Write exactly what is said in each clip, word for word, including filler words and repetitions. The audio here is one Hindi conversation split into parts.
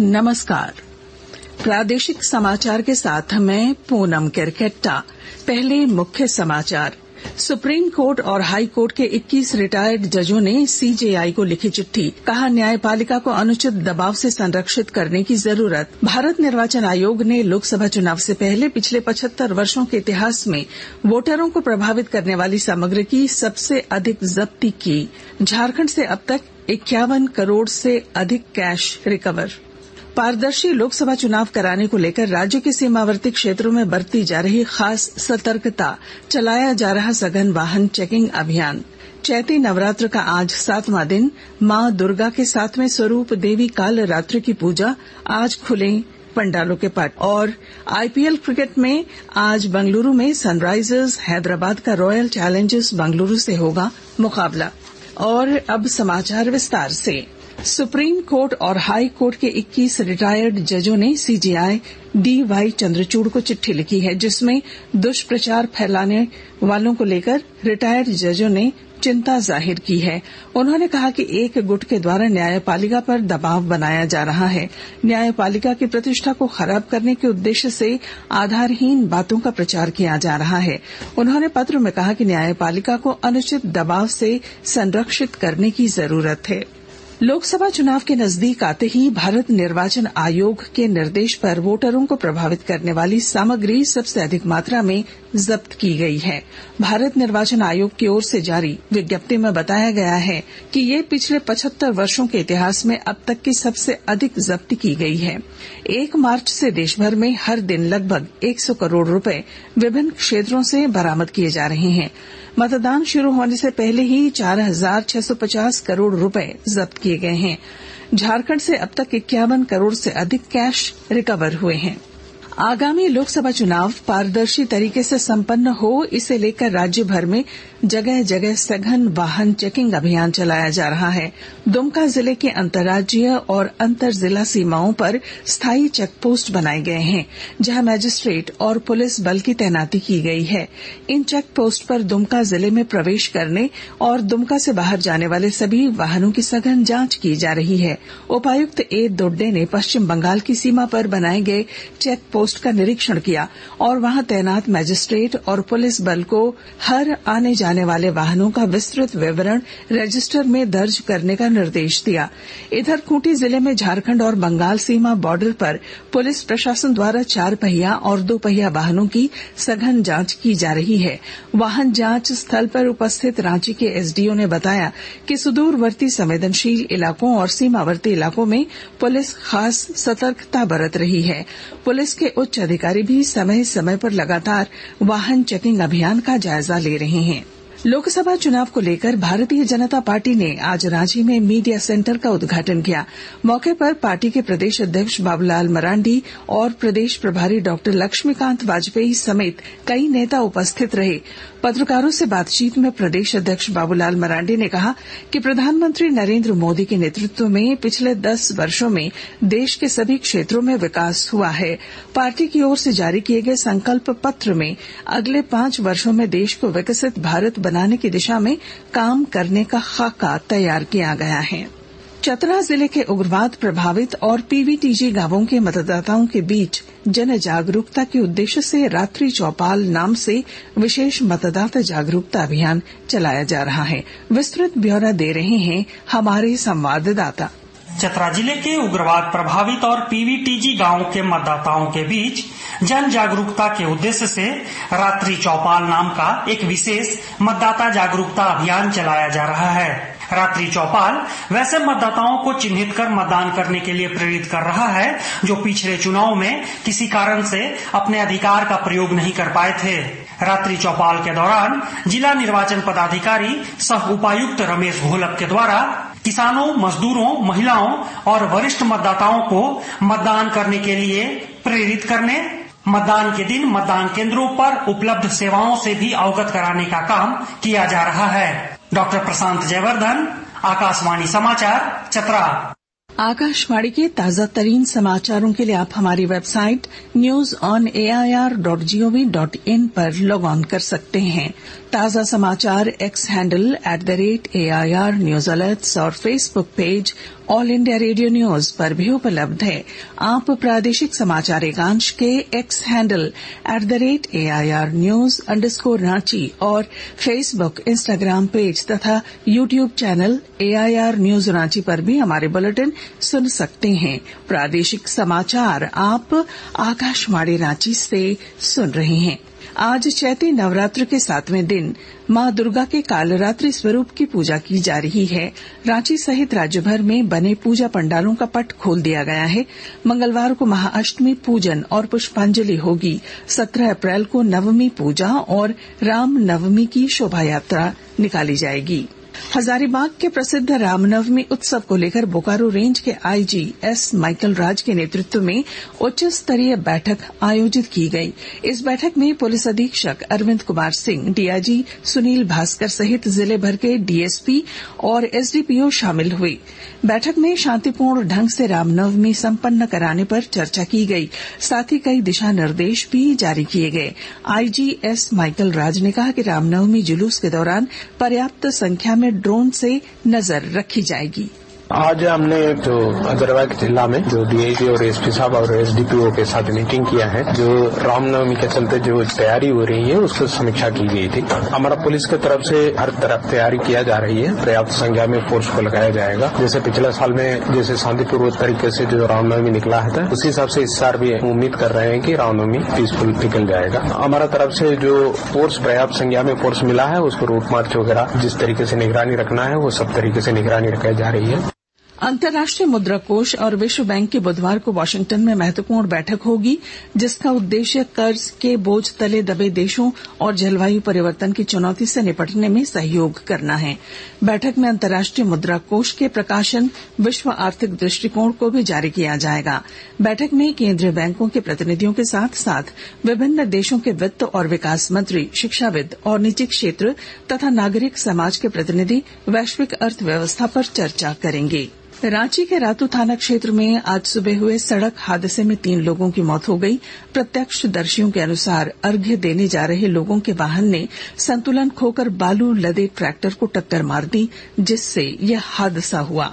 नमस्कार। प्रादेशिक समाचार के साथ मैं पूनम केरकेट्टा। पहले मुख्य समाचार। सुप्रीम कोर्ट और हाई कोर्ट के इक्कीस रिटायर्ड जजों ने सीजेआई को लिखी चिट्ठी, कहा न्यायपालिका को अनुचित दबाव से संरक्षित करने की जरूरत। भारत निर्वाचन आयोग ने लोकसभा चुनाव से पहले पिछले पचहत्तर वर्षों के इतिहास में वोटरों को प्रभावित करने वाली सामग्री की सबसे अधिक जब्ती की। झारखंड से अब तक इक्यावन करोड़ से अधिक कैश रिकवर। पारदर्शी लोकसभा चुनाव कराने को लेकर राज्य के सीमावर्ती क्षेत्रों में बरती जा रही खास सतर्कता, चलाया जा रहा सघन वाहन चेकिंग अभियान। चैती नवरात्र का आज सातवां दिन। मां दुर्गा के सातवें स्वरूप देवी कालरात्रि की पूजा। आज खुले पंडालों के पट। और आईपीएल क्रिकेट में आज बंगलुरु में सनराइजर्स हैदराबाद का रॉयल चैलेंजर्स बंगलुरु से होगा मुकाबला। और अब समाचार विस्तार से। सुप्रीम कोर्ट और हाई कोर्ट के इक्कीस रिटायर्ड जजों ने सीजेआई डी वाई चंद्रचूड़ को चिट्ठी लिखी है, जिसमें दुष्प्रचार फैलाने वालों को लेकर रिटायर्ड जजों ने चिंता जाहिर की है। उन्होंने कहा कि एक गुट के द्वारा न्यायपालिका पर दबाव बनाया जा रहा है। न्यायपालिका की प्रतिष्ठा को खराब करने के उद्देश्य से आधारहीन बातों का प्रचार किया जा रहा है। उन्होंने पत्र में कहा कि न्यायपालिका को अनुचित दबाव से संरक्षित करने की जरूरत है। लोकसभा चुनाव के नजदीक आते ही भारत निर्वाचन आयोग के निर्देश पर वोटरों को प्रभावित करने वाली सामग्री सबसे अधिक मात्रा में जब्त की गई है। भारत निर्वाचन आयोग की ओर से जारी विज्ञप्ति में बताया गया है कि ये पिछले पचहत्तर वर्षों के इतिहास में अब तक की सबसे अधिक जब्ती की गई है। एक मार्च से देशभर में हर दिन लगभग सौ करोड़ रुपए विभिन्न क्षेत्रों से बरामद किए जा रहे हैं। मतदान शुरू होने से पहले ही चार हजार छह सौ पचास करोड़ रुपए जब्त किए गए हैं। झारखंड से अब तक इक्यावन करोड़ से अधिक कैश रिकवर हुए हैं। आगामी लोकसभा चुनाव पारदर्शी तरीके से संपन्न हो, इसे लेकर राज्य भर में जगह जगह सघन वाहन चेकिंग अभियान चलाया जा रहा है। दुमका जिले के अंतर्राज्यीय और अंतर जिला सीमाओं पर स्थायी चेक पोस्ट बनाए गए हैं, जहां मजिस्ट्रेट और पुलिस बल की तैनाती की गई है। इन चेक पोस्ट पर दुमका जिले में प्रवेश करने और दुमका से बाहर जाने वाले सभी वाहनों की सघन जांच की जा रही है। उपायुक्त ए दोड्डे ने पश्चिम बंगाल की सीमा पर बनाए गए चेक पोस्ट का निरीक्षण किया और वहां तैनात मजिस्ट्रेट और पुलिस बल को हर आने जाने वाले वाहनों का विस्तृत विवरण रजिस्टर में दर्ज करने का निर्देश दिया। इधर खूंटी जिले में झारखंड और बंगाल सीमा बॉर्डर पर पुलिस प्रशासन द्वारा चार पहिया और दो पहिया वाहनों की सघन जांच की जा रही है। वाहन जांच स्थल पर उपस्थित रांची के एसडीओ ने बताया कि सुदूरवर्ती संवेदनशील इलाकों और सीमावर्ती इलाकों में पुलिस खास सतर्कता बरत रही है। पुलिस के उच्च अधिकारी भी समय समय पर लगातार वाहन चेकिंग अभियान का जायजा ले रहे हैं। लोकसभा चुनाव को लेकर भारतीय जनता पार्टी ने आज रांची में मीडिया सेंटर का उद्घाटन किया। मौके पर पार्टी के प्रदेश अध्यक्ष बाबूलाल मरांडी और प्रदेश प्रभारी डॉक्टर लक्ष्मीकांत वाजपेयी समेत कई नेता उपस्थित रहे। पत्रकारों से बातचीत में प्रदेश अध्यक्ष बाबूलाल मरांडी ने कहा कि प्रधानमंत्री नरेंद्र मोदी के नेतृत्व में पिछले दस वर्षों में देश के सभी क्षेत्रों में विकास हुआ है। पार्टी की ओर से जारी किए गए संकल्प पत्र में अगले पांच वर्षों में देश को विकसित भारत बनाने की दिशा में काम करने का खाका तैयार किया गया है। चतरा जिले के उग्रवाद प्रभावित और पीवीटीजी गांवों के मतदाताओं के बीच जन जागरूकता के उद्देश्य से रात्रि चौपाल नाम से विशेष मतदाता जागरूकता अभियान चलाया जा रहा है। विस्तृत ब्यौरा दे रहे हैं हमारे संवाददाता। चतरा जिले के उग्रवाद प्रभावित और पीवीटीजी गांवों के मतदाताओं के बीच जन जागरूकता के उद्देश्य से रात्रि चौपाल नाम का एक विशेष मतदाता जागरूकता अभियान चलाया जा रहा है। रात्रि चौपाल वैसे मतदाताओं को चिन्हित कर मतदान करने के लिए प्रेरित कर रहा है जो पिछले चुनाव में किसी कारण से अपने अधिकार का प्रयोग नहीं कर पाए थे। रात्रि चौपाल के दौरान जिला निर्वाचन पदाधिकारी सह उपायुक्त रमेश घोलप के द्वारा किसानों, मजदूरों, महिलाओं और वरिष्ठ मतदाताओं को मतदान करने के लिए प्रेरित करने, मतदान के दिन मतदान केंद्रों पर उपलब्ध सेवाओं से भी अवगत कराने का काम किया जा रहा है। डॉक्टर प्रशांत जयवर्धन, आकाशवाणी समाचार, चतरा। आकाशवाणी के ताजा तरीन समाचारों के लिए आप हमारी website news on A I R dot G O V dot in पर लॉग ऑन कर सकते हैं। ताजा समाचार X handle at the rate A I R news alerts और Facebook page All India Radio news पर भी उपलब्ध है। आप प्रादेशिक समाचार एकांश के X handle at the rate A I R news underscore Ranchi और फेसबुक इंस्टाग्राम पेज तथा YouTube channel A I R news Ranchi पर भी हमारे बुलेटिन सुन सकते हैं। प्रादेशिक समाचार आप आकाशवाणी रांची से सुन रहे हैं। आज चैती नवरात्र के सातवें दिन मां दुर्गा के कालरात्रि स्वरूप की पूजा की जा रही है। रांची सहित राज्य भर में बने पूजा पंडालों का पट खोल दिया गया है। मंगलवार को महाअष्टमी पूजन और पुष्पांजलि होगी। सत्रह अप्रैल को नवमी पूजा और राम नवमी की शोभा यात्रा निकाली जाएगी। हजारीबाग के प्रसिद्ध रामनवमी उत्सव को लेकर बोकारो रेंज के आई जी एस माइकल राज के नेतृत्व में उच्च स्तरीय बैठक आयोजित की गई। इस बैठक में पुलिस अधीक्षक Arvind Kumar Singh, D I G Sunil Bhaskar सहित जिले भर के डी एस पी और एस डी पी ओ शामिल हुए। बैठक में शांतिपूर्ण ढंग से रामनवमी संपन्न कराने पर चर्चा की गई। साथ ही कई दिशा निर्देश भी जारी किए गए। आई जी एस माइकल राज ने कहा कि रामनवमी जुलूस के दौरान पर्याप्त संख्या में ड्रोन से नजर रखी जाएगी। आज हमने जो हजारीबाग जिला में जो डी आई जी और एस पी साहब और एस डी पी ओ के साथ मीटिंग किया है, जो रामनवमी के चलते जो तैयारी हो रही है उसको समीक्षा की गई थी। हमारा पुलिस की तरफ से हर तरफ तैयारी किया जा रही है। पर्याप्त संख्या में फोर्स को लगाया जाएगा। जैसे पिछले साल में जैसे शांतिपूर्ण तरीके से जो रामनवमी निकला है, उसी हिसाब से इस साल भी उम्मीद कर रहे हैं कि रामनवमी पीसफुल निकल जाएगा। हमारा तरफ से जो फोर्स पर्याप्त संख्या में फोर्स मिला है, उसको रूट मार्च वगैरह जिस तरीके से निगरानी रखना है वो सब तरीके से निगरानी रखाई जा रही है। अंतर्राष्ट्रीय मुद्रा कोष और विश्व बैंक की बुधवार को वाशिंगटन में महत्वपूर्ण बैठक होगी, जिसका उद्देश्य कर्ज के बोझ तले दबे देशों और जलवायु परिवर्तन की चुनौती से निपटने में सहयोग करना है। बैठक में अंतर्राष्ट्रीय मुद्रा कोष के प्रकाशन विश्व आर्थिक दृष्टिकोण को भी जारी किया जाएगा। बैठक में केंद्रीय बैंकों के प्रतिनिधियों के साथ साथ विभिन्न देशों के वित्त और विकास मंत्री, शिक्षाविद और निजी क्षेत्र तथा नागरिक समाज के प्रतिनिधि वैश्विक अर्थव्यवस्था पर चर्चा करेंगे। रांची के रातू थाना क्षेत्र में आज सुबह हुए सड़क हादसे में तीन लोगों की मौत हो गई। प्रत्यक्षदर्शियों के अनुसार अर्घ्य देने जा रहे लोगों के वाहन ने संतुलन खोकर बालू लदे ट्रैक्टर को टक्कर मार दी, जिससे यह हादसा हुआ।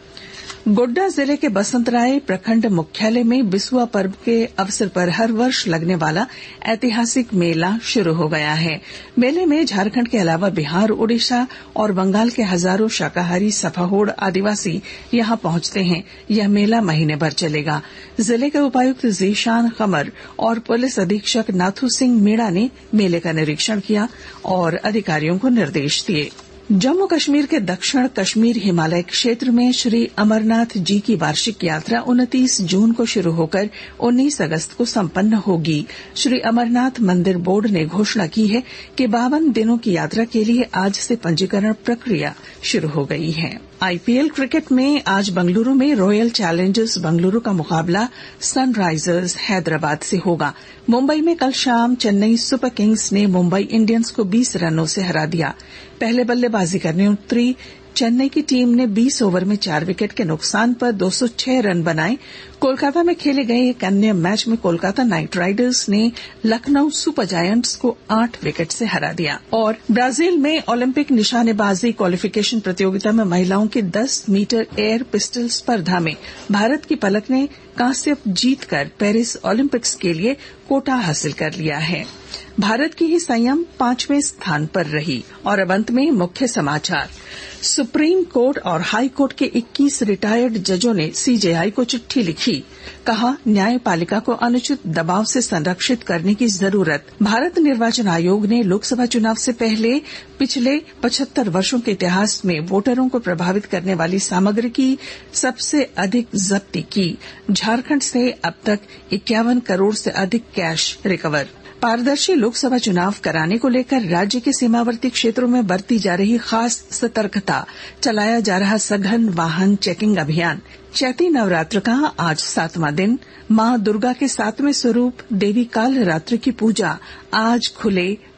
गोड्डा जिले के बसंतराय प्रखंड मुख्यालय में बिसुआ पर्व के अवसर पर हर वर्ष लगने वाला ऐतिहासिक मेला शुरू हो गया है। मेले में झारखंड के अलावा बिहार, ओडिशा और बंगाल के हजारों शाकाहारी सफाहोड़ आदिवासी यहां पहुंचते हैं। यह मेला महीने भर चलेगा। जिले के उपायुक्त जीशान कमर और पुलिस अधीक्षक नाथू सिंह मीणा ने मेले का निरीक्षण किया और अधिकारियों को निर्देश दिए। जम्मू कश्मीर के दक्षिण कश्मीर हिमालय क्षेत्र में श्री अमरनाथ जी की वार्षिक यात्रा उनतीस जून को शुरू होकर उन्नीस अगस्त को संपन्न होगी। श्री अमरनाथ मंदिर बोर्ड ने घोषणा की है कि बावन दिनों की यात्रा के लिए आज से पंजीकरण प्रक्रिया शुरू हो गई है। आई पी एल क्रिकेट में आज बंगलुरू में रॉयल चैलेंजर्स बंगलुरू का मुकाबला सनराइजर्स हैदराबाद से होगा। मुंबई में कल शाम चेन्नई सुपर किंग्स ने मुंबई इंडियंस को बीस रनों से हरा दिया। पहले बल्लेबाजी करने उतरी चेन्नई की टीम ने बीस ओवर में चार विकेट के नुकसान पर दो सौ छह रन बनाए। कोलकाता में खेले गए एक अन्य मैच में कोलकाता नाइट राइडर्स ने लखनऊ सुपर जायंट्स को आठ विकेट से हरा दिया। और ब्राजील में ओलंपिक निशानेबाजी क्वालिफिकेशन प्रतियोगिता में महिलाओं की दस मीटर एयर पिस्टल स्पर्धा में भारत की पलक ने कांस्य जीतकर पेरिस ओलंपिक्स के लिए कोटा हासिल कर लिया है। भारत की ही संयम पांचवें स्थान पर रही। और अब अंत में मुख्य समाचार। सुप्रीम कोर्ट और हाई कोर्ट के इक्कीस रिटायर्ड जजों ने सी जे आई को चिट्ठी लिखी। कहा, न्यायपालिका को अनुचित दबाव से संरक्षित करने की जरूरत। भारत निर्वाचन आयोग ने लोकसभा चुनाव से पहले पिछले पचहत्तर वर्षों के इतिहास में वोटरों को प्रभावित करने वाली सामग्री की सबसे अधिक जब्ती की। झारखंड से अब तक इक्यावन करोड़ से अधिक कैश रिकवर। पारदर्शी लोकसभा चुनाव कराने को लेकर राज्य के सीमावर्ती क्षेत्रों में बरती जा रही खास सतर्कता। चलाया जा रहा सघन वाहन चेकिंग अभियान। चैती नवरात्र का आज सातवां दिन। मां दुर्गा के सातवें स्वरूप देवी कालरात्रि की पूजा आज खुले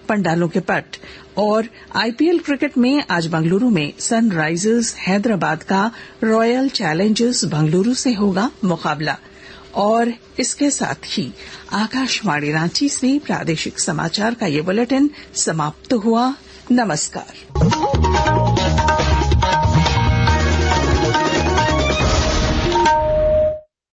पंडालों के पट। और आईपीएल क्रिकेट में आज बेंगलुरु में सनराइजर्स हैदराबाद का रॉयल चैलेंजर्स बेंगलुरु से होगा मुकाबला। और इसके साथ ही आकाशवाणी रांची से प्रादेशिक समाचार का ये बुलेटिन समाप्त हुआ। नमस्कार।